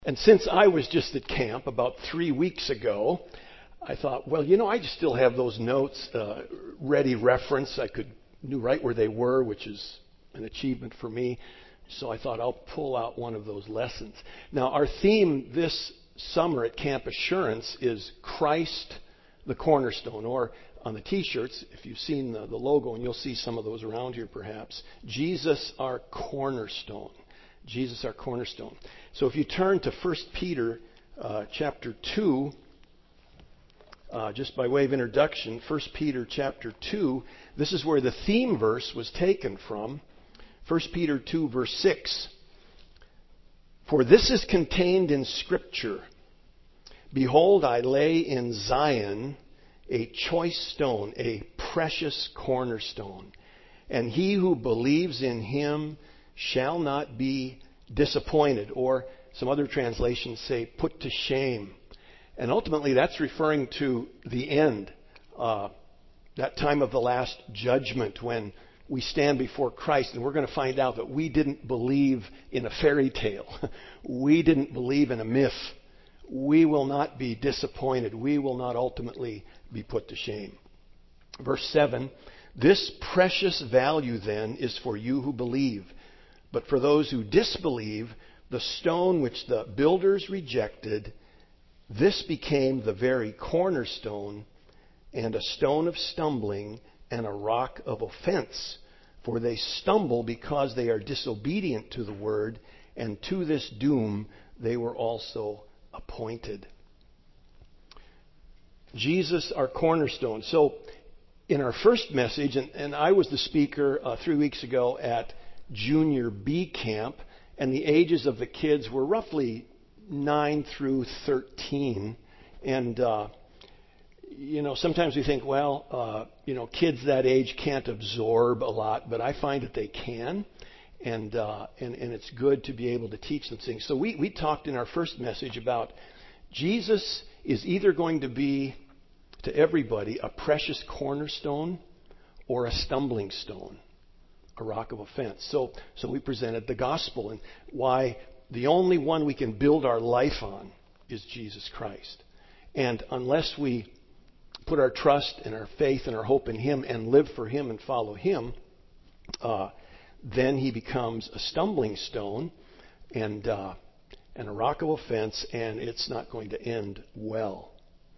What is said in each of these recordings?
And since I was just at camp about 3 weeks ago, I thought, well, I just still have those notes ready reference. Knew right where they were, which is an achievement for me. So I thought I'll pull out one of those lessons. Now, our theme this summer at Camp Assurance is Christ the Cornerstone, or on the T-shirts, if you've seen the logo, and you'll see some of those around here perhaps, Jesus our Cornerstone. Jesus our Cornerstone. So if you turn to 1 Peter chapter 2, just by way of introduction, 1 Peter chapter 2, this is where the theme verse was taken from. 1 Peter 2 verse 6. For this is contained in Scripture. Behold, I lay in Zion a choice stone, a precious cornerstone. And he who believes in him shall not be disappointed. Or some other translations say put to shame. And ultimately that's referring to the end. That time of the last judgment when we stand before Christ and we're going to find out that we didn't believe in a fairy tale. We didn't believe in a myth. We will not be disappointed. We will not ultimately be put to shame. Verse 7, this precious value then is for you who believe. But for those who disbelieve, the stone which the builders rejected, this became the very cornerstone and a stone of stumbling and a rock of offense. For they stumble because they are disobedient to the word, and to this doom they were also appointed. Jesus, our cornerstone. So in our first message, and I was the speaker 3 weeks ago at Junior B Camp, and the ages of the kids were roughly 9 through 13. And sometimes we think, kids that age can't absorb a lot, but I find that they can, and it's good to be able to teach them things. So we talked in our first message about Jesus is either going to be to everybody a precious cornerstone or a stumbling stone, a rock of offense. So we presented the gospel and why the only one we can build our life on is Jesus Christ. And unless we put our trust and our faith and our hope in Him and live for Him and follow Him, then He becomes a stumbling stone and a rock of offense, and it's not going to end well.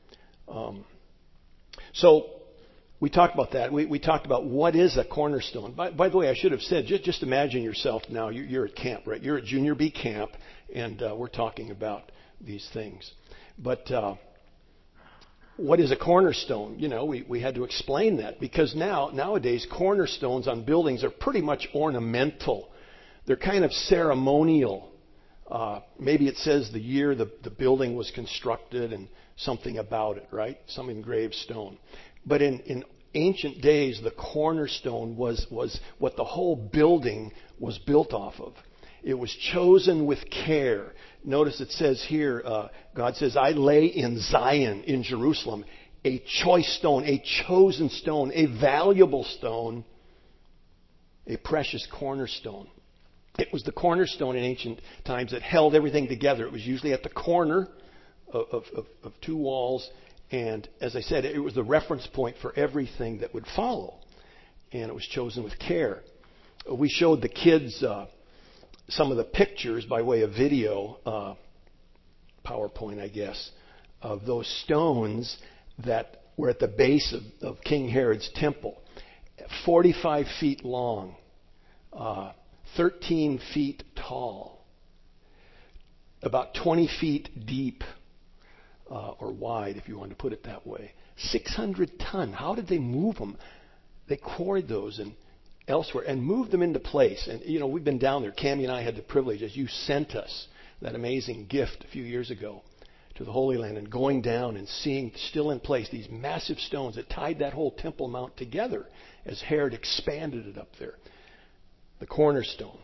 So we talked about that. We talked about what is a cornerstone. By the way, I should have said, just imagine yourself now. You're at camp, right? You're at Junior B Camp, and we're talking about these things. But what is a cornerstone? We had to explain that because nowadays cornerstones on buildings are pretty much ornamental. They're kind of ceremonial. Maybe it says the year the building was constructed and something about it, right? Some engraved stone. But in ancient days, the cornerstone was what the whole building was built off of. It was chosen with care. Notice it says here, God says, I lay in Zion, in Jerusalem, a choice stone, a chosen stone, a valuable stone, a precious cornerstone. It was the cornerstone in ancient times that held everything together. It was usually at the corner of two walls. And as I said, it was the reference point for everything that would follow. And it was chosen with care. We showed the kids some of the pictures by way of video, PowerPoint, I guess, of those stones that were at the base of King Herod's temple. 45 feet long, 13 feet tall, about 20 feet deep, or wide, if you want to put it that way. 600 ton. How did they move them? They quarried those and elsewhere and moved them into place. And, we've been down there. Cammie and I had the privilege, as you sent us that amazing gift a few years ago to the Holy Land, and going down and seeing still in place these massive stones that tied that whole Temple Mount together as Herod expanded it up there. The cornerstone.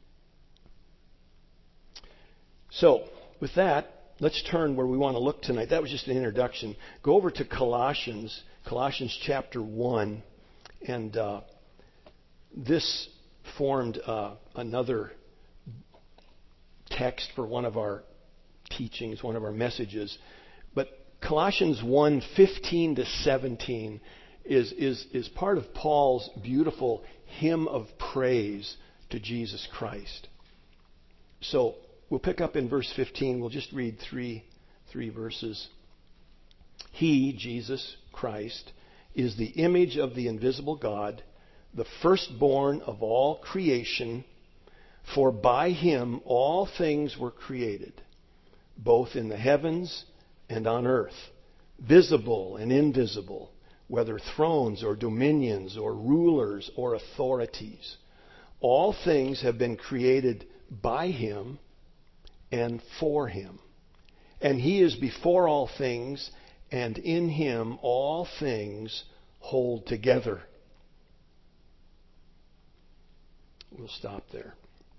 So, with that, let's turn where we want to look tonight. That was just an introduction. Go over to Colossians chapter 1. And this formed another text for one of our teachings, one of our messages. But Colossians 1:15 to 17 is part of Paul's beautiful hymn of praise to Jesus Christ. So we'll pick up in verse 15. We'll just read three verses. He, Jesus Christ, is the image of the invisible God, the firstborn of all creation. For by him all things were created, both in the heavens and on earth, visible and invisible, whether thrones or dominions or rulers or authorities. All things have been created by him and for him. And he is before all things, and in him all things hold together. We'll stop there.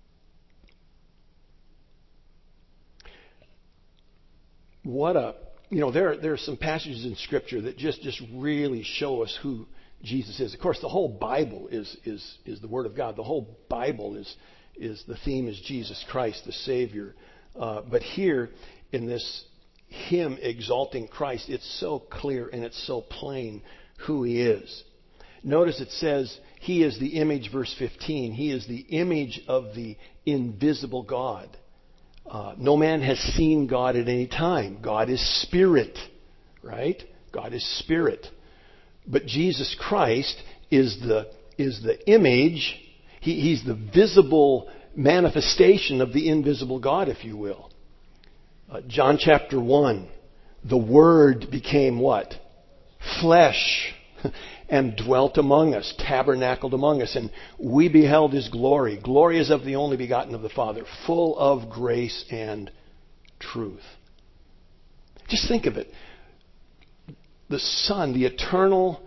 There are some passages in Scripture that just really show us who Jesus is. Of course, the whole Bible is the Word of God. The whole Bible is the theme is Jesus Christ, the Savior. But here in this hymn exalting Christ, it's so clear and it's so plain who He is. Notice it says He is the image, verse 15. He is the image of the invisible God. No man has seen God at any time. God is spirit, right? God is spirit. But Jesus Christ is the image. He's the visible manifestation of the invisible God, if you will. John chapter 1, the Word became what? Flesh, and dwelt among us, tabernacled among us, and we beheld His glory. Glory is of the only begotten of the Father, full of grace and truth. Just think of it. The Son, the eternal,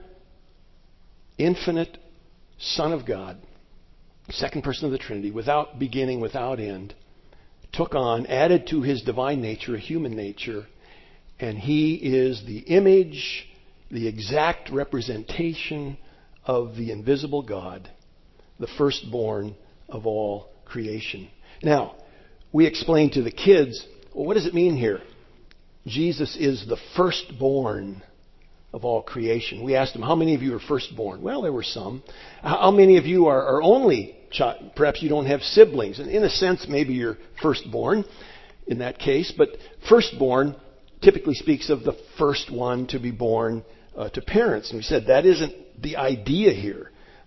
infinite Son of God, second person of the Trinity, without beginning, without end, took on, added to His divine nature, a human nature, and He is the image, the exact representation of the invisible God, the firstborn of all creation. Now, we explained to the kids, well, what does it mean here? Jesus is the firstborn of all creation. We asked them, how many of you are firstborn? Well, there were some. How many of you are only child? Perhaps you don't have siblings. And in a sense, maybe you're firstborn in that case. But firstborn typically speaks of the first one to be born to parents. And we said that isn't the idea here.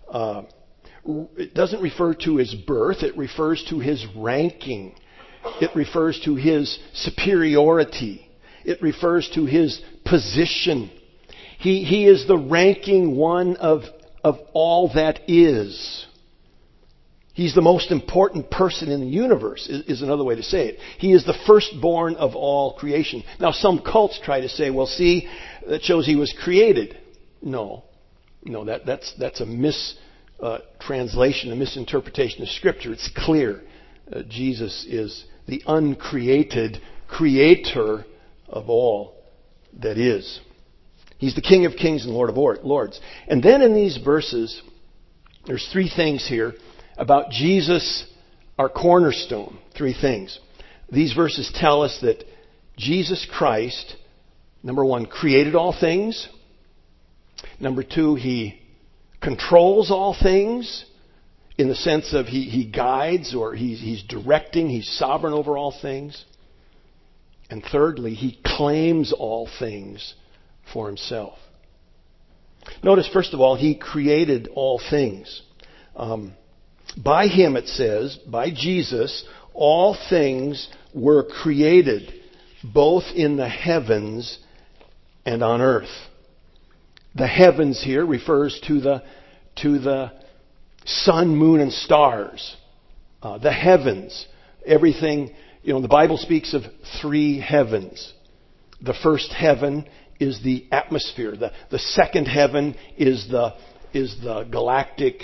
It doesn't refer to his birth. It refers to his ranking. It refers to his superiority. It refers to his position. He is the ranking one of all that is. He's the most important person in the universe, is another way to say it. He is the firstborn of all creation. Now, some cults try to say, well, see, that shows he was created. No, that's a mistranslation, a misinterpretation of Scripture. It's clear. Jesus is the uncreated creator of all that is. He's the King of Kings and Lord of Lords. And then in these verses, there's three things here about Jesus, our cornerstone. Three things. These verses tell us that Jesus Christ, number one, created all things. Number two, He controls all things in the sense of He guides or He's directing. He's sovereign over all things. And thirdly, He claims all things for Himself. Notice, first of all, He created all things. By Him, it says, by Jesus, all things were created, both in the heavens and on earth. The heavens here refers to the sun, moon, and stars. The heavens, everything, the Bible speaks of three heavens. The first heaven is the atmosphere. The second heaven is the galactic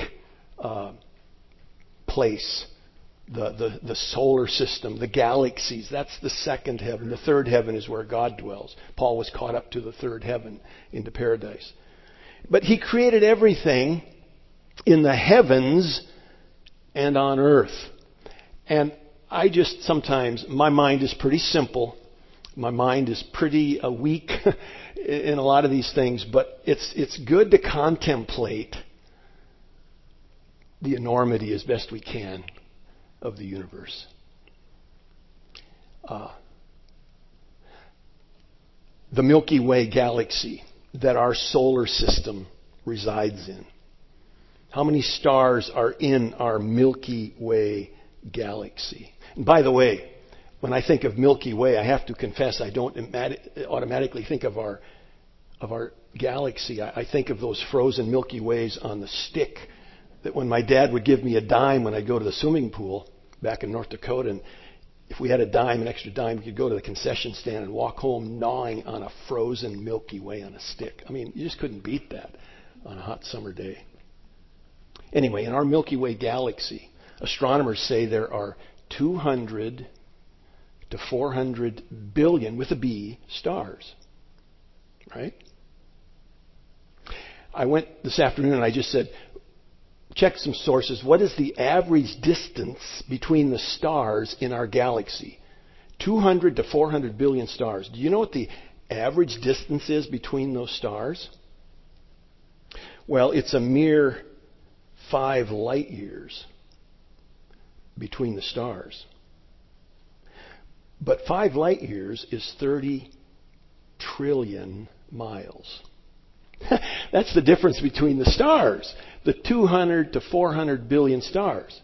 place, the solar system, the galaxies. That's the second heaven. The third heaven is where God dwells. Paul was caught up to the third heaven into paradise. But He created everything in the heavens and on earth. And sometimes, my mind is pretty simple. My mind is pretty weak in a lot of these things, but it's good to contemplate the enormity as best we can of the universe. The Milky Way galaxy that our solar system resides in. How many stars are in our Milky Way galaxy? And by the way, when I think of Milky Way, I have to confess I don't automatically think of our galaxy. I think of those frozen Milky Ways on the stick that when my dad would give me a dime when I'd go to the swimming pool back in North Dakota, and if we had a dime, an extra dime, we could go to the concession stand and walk home gnawing on a frozen Milky Way on a stick. I mean, you just couldn't beat that on a hot summer day. Anyway, in our Milky Way galaxy, astronomers say there are 200 to 400 billion, with a B, stars. Right? I went this afternoon and I just said, check some sources. What is the average distance between the stars in our galaxy? 200 to 400 billion stars. Do you know what the average distance is between those stars? Well, it's a mere 5 light years between the stars. But 5 light years is 30 trillion miles. That's the difference between the stars, the 200 to 400 billion stars.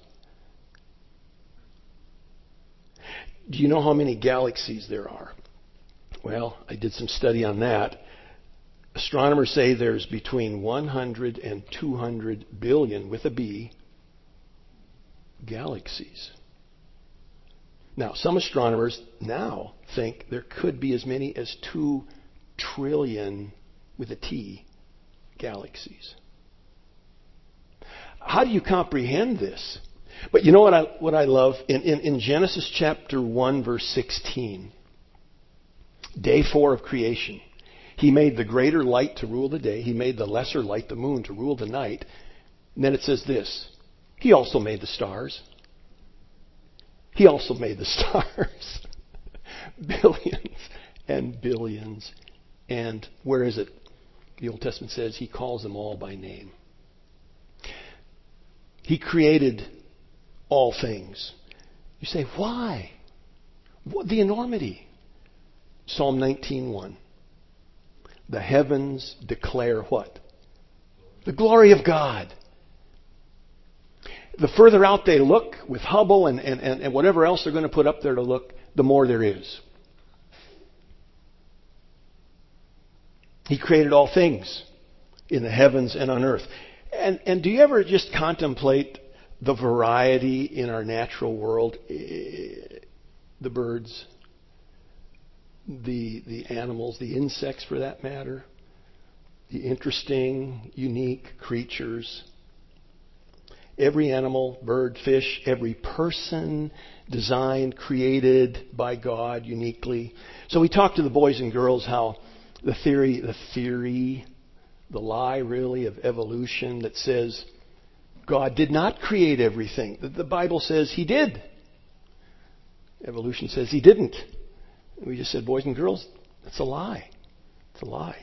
Do you know how many galaxies there are? Well, I did some study on that. Astronomers say there's between 100 and 200 billion, with a B, galaxies. Now, some astronomers now think there could be as many as 2 trillion, with a T, galaxies. How do you comprehend this? But you know what I love? In Genesis chapter 1, verse 16, day 4 of creation, He made the greater light to rule the day. He made the lesser light, the moon, to rule the night. And then it says this, He also made the stars. He also made the stars. Billions and billions. And where is it? The Old Testament says He calls them all by name. He created all things. You say, why? What, the enormity. Psalm 19:1. The heavens declare what? The glory of God. The further out they look with Hubble and whatever else they're going to put up there to look, the more there is. He created all things in the heavens and on earth. And do you ever just contemplate the variety in our natural world? The birds, the animals, the insects for that matter, the interesting, unique creatures. Every animal, bird, fish, every person designed, created by God uniquely. So we talked to the boys and girls how the lie really of evolution that says God did not create everything. The Bible says He did. Evolution says He didn't. And we just said, boys and girls, that's a lie. It's a lie.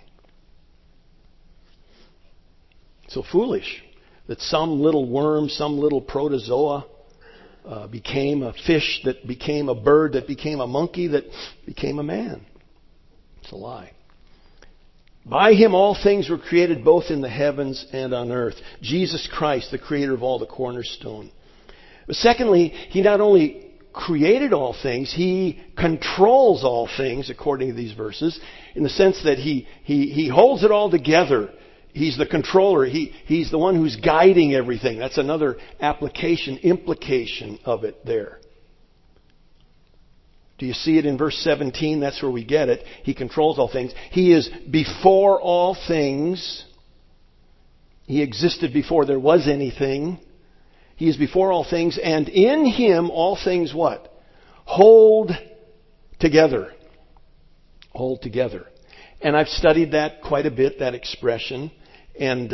So foolish that some little worm, some little protozoa became a fish, that became a bird, that became a monkey, that became a man. It's a lie. By Him all things were created, both in the heavens and on earth. Jesus Christ, the creator of all, the cornerstone. But secondly, He not only created all things, He controls all things, according to these verses, in the sense that He holds it all together. He's the controller. He's the one who's guiding everything. That's another implication of it there. Do you see it in verse 17? That's where we get it. He controls all things. He is before all things. He existed before there was anything. He is before all things, and in Him all things what? Hold together. Hold together. And I've studied that quite a bit, that expression. And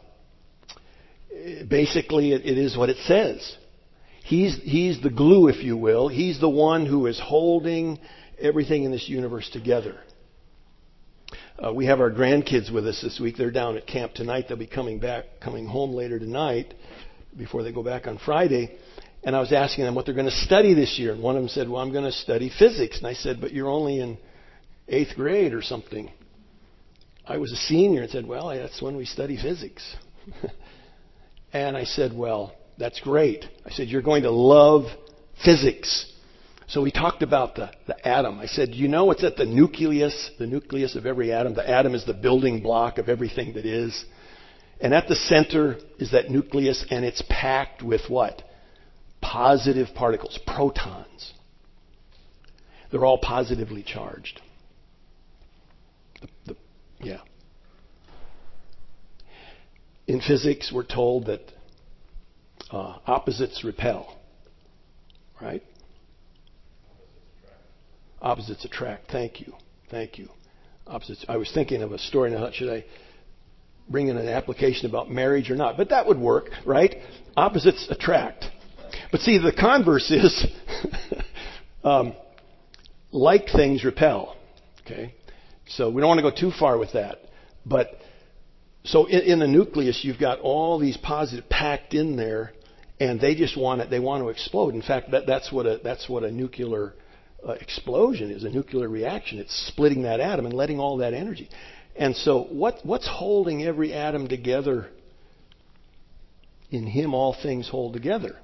basically it is what it says. He's the glue, if you will. He's the one who is holding everything in this universe together. We have our grandkids with us this week. They're down at camp tonight. They'll be coming home later tonight before they go back on Friday. And I was asking them what they're going to study this year. And one of them said, well, I'm going to study physics. And I said, but you're only in 8th grade or something. I was a senior and said, well, that's when we study physics. And I said, well, that's great. I said, you're going to love physics. So we talked about the atom. I said, you know what's at the nucleus of every atom? The atom is the building block of everything that is. And at the center is that nucleus, and it's packed with what? Positive particles, protons. They're all positively charged. Yeah. In physics, we're told that opposites repel. Right? Opposites attract. Thank you. Opposites. I was thinking of a story now. Should I bring in an application about marriage or not? But that would work, right? Opposites attract. But see, the converse is like things repel. Okay? So we don't want to go too far with that. But so in the nucleus, you've got all these positive packed in there, and they just want it. They want to explode. In fact, that's what a nuclear explosion is, a nuclear reaction. It's splitting that atom and letting all that energy. And so what's holding every atom together? In Him all things hold together.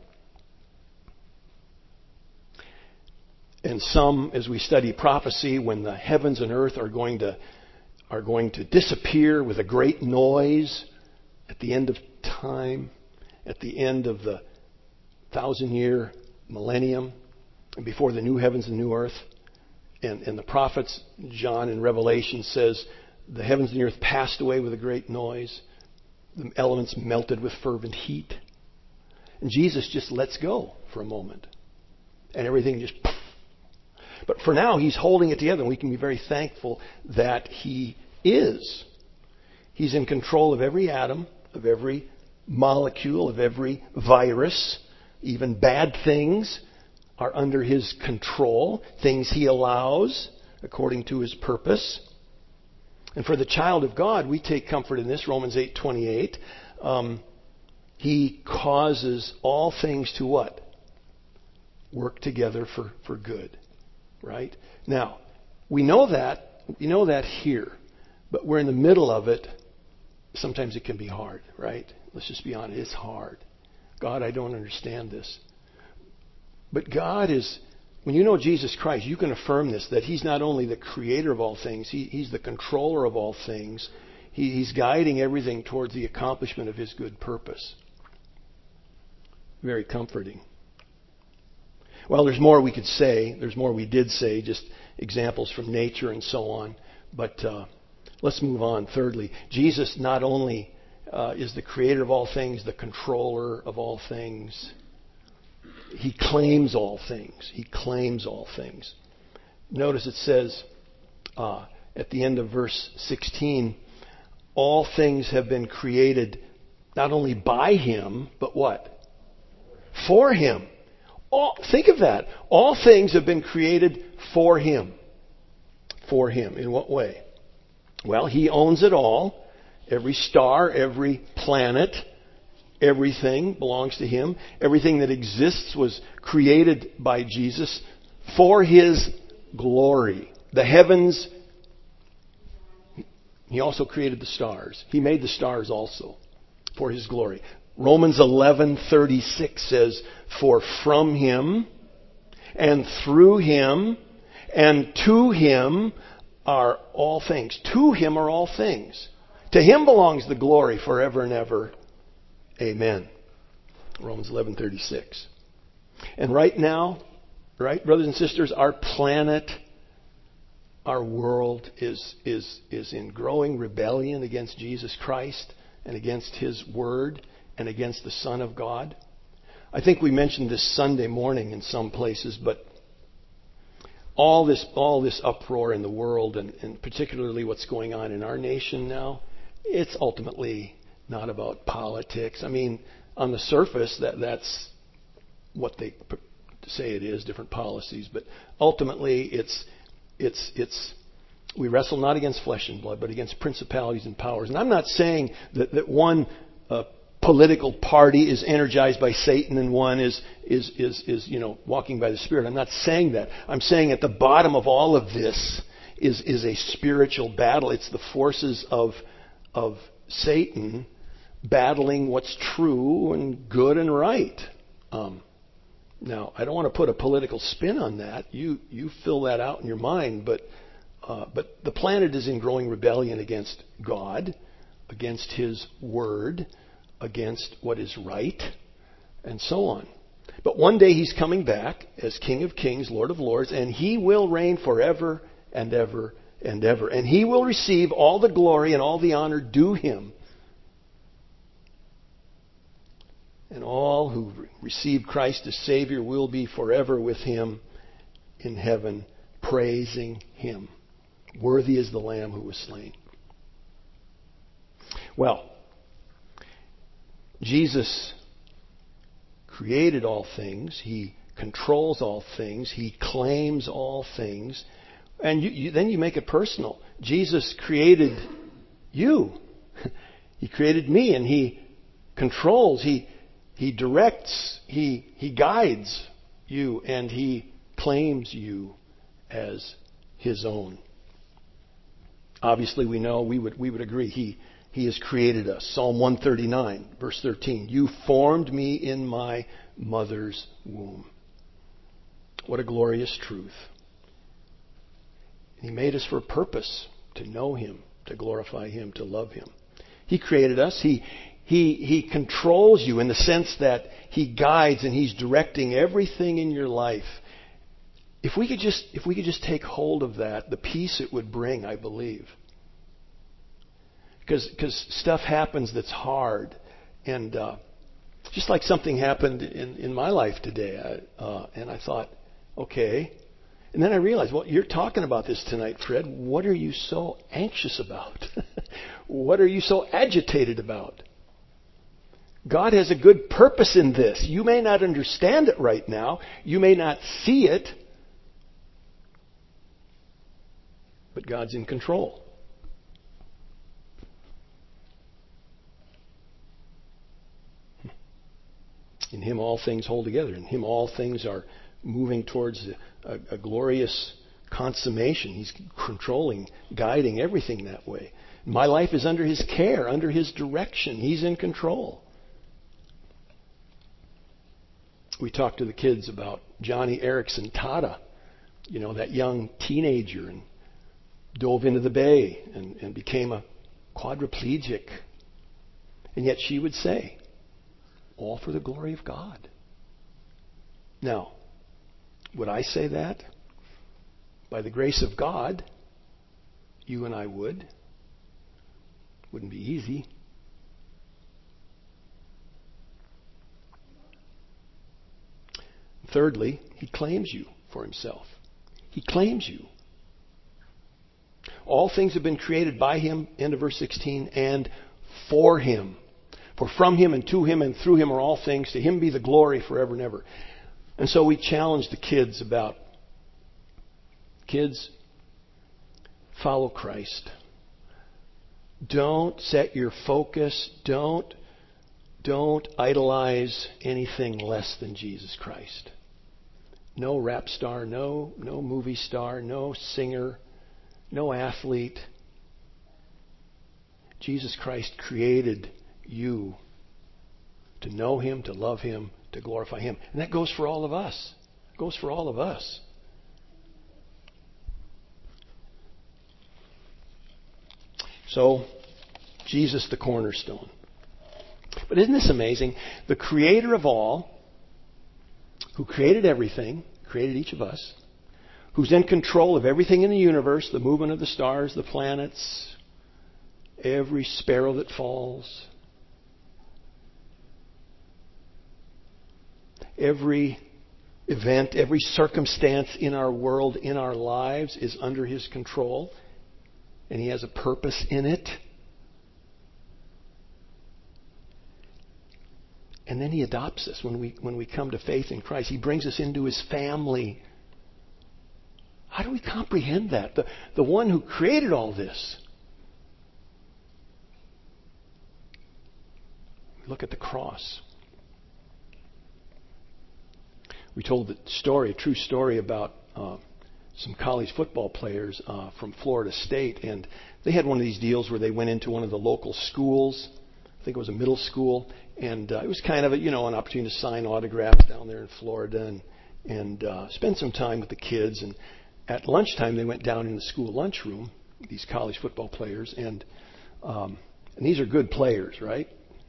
And some, as we study prophecy, when the heavens and earth are going to disappear with a great noise at the end of time, at the end of the 1,000-year millennium, and before the new heavens and new earth. And the prophets, John in Revelation says, the heavens and the earth passed away with a great noise. The elements melted with fervent heat. And Jesus just lets go for a moment. And everything just... But for now, He's holding it together, and we can be very thankful that He is. He's in control of every atom, of every molecule, of every virus. Even bad things are under His control, things He allows according to His purpose. And for the child of God, we take comfort in this, Romans 8:28. He causes all things to what? Work together for good. Right? Now, we know that here, but we're in the middle of it. Sometimes it can be hard, right? Let's just be honest, it's hard. God, I don't understand this. But God is, when you know Jesus Christ, you can affirm this, that He's not only the creator of all things, He's the controller of all things. He's guiding everything towards the accomplishment of His good purpose. Very comforting. Well, there's more we could say. There's more we did say, just examples from nature and so on. But let's move on. Thirdly, Jesus not only is the creator of all things, the controller of all things, He claims all things. He claims all things. Notice it says at the end of verse 16, all things have been created not only by Him, but what? For Him. Think of that. All things have been created for Him. For Him. In what way? Well, He owns it all. Every star, every planet, everything belongs to Him. Everything that exists was created by Jesus for His glory. The heavens, He also created the stars. He made the stars also for His glory. Romans 11:36 says, for from Him and through Him and to Him are all things. To Him are all things. To Him belongs the glory forever and ever. Amen. Romans 11:36. And right now, right, brothers and sisters, our planet, our world is in growing rebellion against Jesus Christ and against His Word and against the Son of God. I think we mentioned this Sunday morning in some places, but all this uproar in the world, and particularly what's going on in our nation now, it's ultimately not about politics. I mean, on the surface, that's what they say it is, different policies. But ultimately, it's we wrestle not against flesh and blood, but against principalities and powers. And I'm not saying that one political party is energized by Satan and one is walking by the Spirit. I'm not saying that. I'm saying at the bottom of all of this is a spiritual battle. It's the forces of Satan battling what's true and good and right. Now, I don't want to put a political spin on that. You fill that out in your mind, but the planet is in growing rebellion against God, against His Word, against what is right, and so on. But one day He's coming back as King of Kings, Lord of Lords, and He will reign forever and ever and ever. And He will receive all the glory and all the honor due Him. And all who receive Christ as Savior will be forever with Him in heaven, praising Him. Worthy is the Lamb who was slain. Well, Jesus created all things. He controls all things. He claims all things. And then you make it personal. Jesus created you. He created me, and He controls. He directs. He guides you, and He claims you as His own. Obviously, we know, we would agree, He has created us. Psalm 139, verse 13. You formed me in my mother's womb. What a glorious truth. He made us for a purpose, to know Him, to glorify Him, to love Him. He created us. He controls you in the sense that He guides and He's directing everything in your life. If we could just take hold of that, the peace it would bring, I believe. Because stuff happens that's hard. And just like something happened in my life today. And I thought, okay. And then I realized, well, you're talking about this tonight, Fred. What are you so anxious about? What are you so agitated about? God has a good purpose in this. You may not understand it right now. You may not see it. But God's in control. In Him all things hold together. In Him all things are moving towards a glorious consummation. He's controlling, guiding everything that way. My life is under His care, under His direction. He's in control. We talked to the kids about Johnny Erickson Tada, that young teenager, and dove into the bay and became a quadriplegic. And yet she would say, all for the glory of God. Now, would I say that? By the grace of God, you and I would. Wouldn't be easy. Thirdly, He claims you for Himself. He claims you. All things have been created by Him, end of verse 16, and for Him. For from Him and to Him and through Him are all things. To Him be the glory forever and ever. And so we challenge the kids about, kids, follow Christ. Don't set your focus. Don't idolize anything less than Jesus Christ. No rap star, no movie star, no singer, no athlete. Jesus Christ created you to know Him, to love Him, to glorify Him. And that goes for all of us. It goes for all of us. So, Jesus the cornerstone. But isn't this amazing? The Creator of all, who created everything, created each of us, who's in control of everything in the universe, the movement of the stars, the planets, every sparrow that falls, every event, every circumstance in our world, in our lives is under His control, and He has a purpose in it. And then He adopts us when we come to faith in Christ. He brings us into His family. How do we comprehend that? The one who created all this. Look at the cross. We told a true story about some college football players from Florida State, and they had one of these deals where they went into one of the local schools. I think it was a middle school, and it was kind of an opportunity to sign autographs down there in Florida and spend some time with the kids. And at lunchtime, they went down in the school lunchroom, these college football players, and these are good players, right?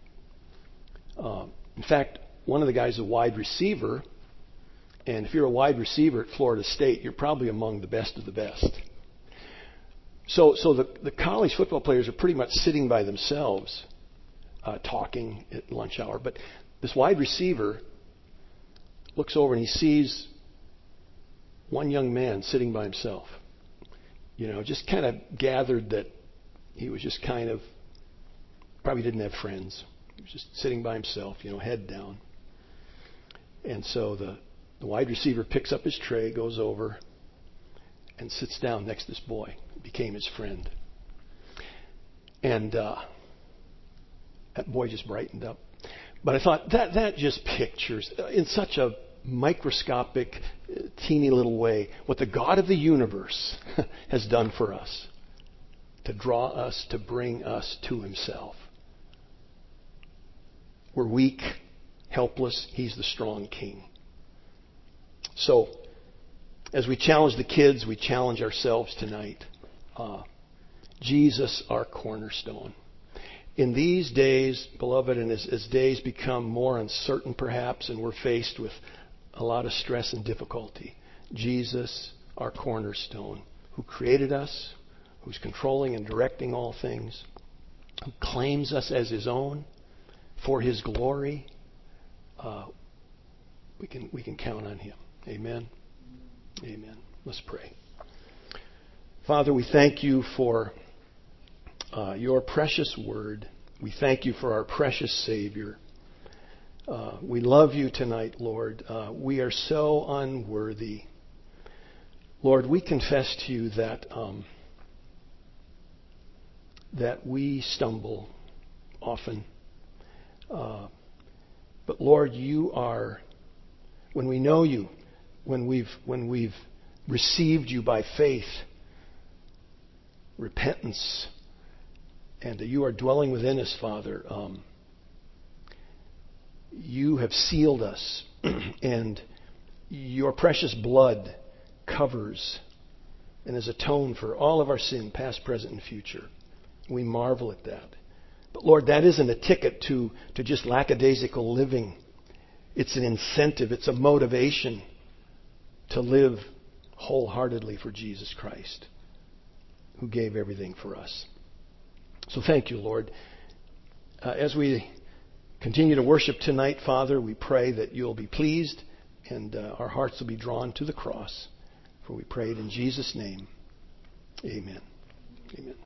In fact, one of the guys is a wide receiver, and if you're a wide receiver at Florida State, you're probably among the best of the best. So the college football players are pretty much sitting by themselves, talking at lunch hour. But this wide receiver looks over and he sees one young man sitting by himself. Just kind of gathered that he was just kind of, probably didn't have friends. He was just sitting by himself, head down. And so the wide receiver picks up his tray, goes over, and sits down next to this boy. Became his friend. And that boy just brightened up. But I thought that just pictures, in such a microscopic, teeny little way, what the God of the universe has done for us. To draw us, to bring us to Himself. We're weak, helpless. He's the strong King. So, as we challenge the kids, we challenge ourselves tonight. Jesus, our cornerstone. In these days, beloved, and as days become more uncertain perhaps, and we're faced with a lot of stress and difficulty, Jesus, our cornerstone, who created us, who's controlling and directing all things, who claims us as His own for His glory, we can count on Him. Amen. Amen. Let's pray. Father, we thank You for Your precious word. We thank You for our precious Savior. We love You tonight, Lord. We are so unworthy. Lord, we confess to You that we stumble often. But Lord, You are, when we know You, when we've received You by faith, repentance, and that You are dwelling within us, Father, You have sealed us, and Your precious blood covers and has atoned for all of our sin, past, present, and future. We marvel at that. But Lord, that isn't a ticket to just lackadaisical living. It's an incentive. It's a motivation to live wholeheartedly for Jesus Christ, who gave everything for us. So thank You, Lord. As we continue to worship tonight, Father, we pray that You'll be pleased and our hearts will be drawn to the cross. For we pray it in Jesus' name. Amen. Amen.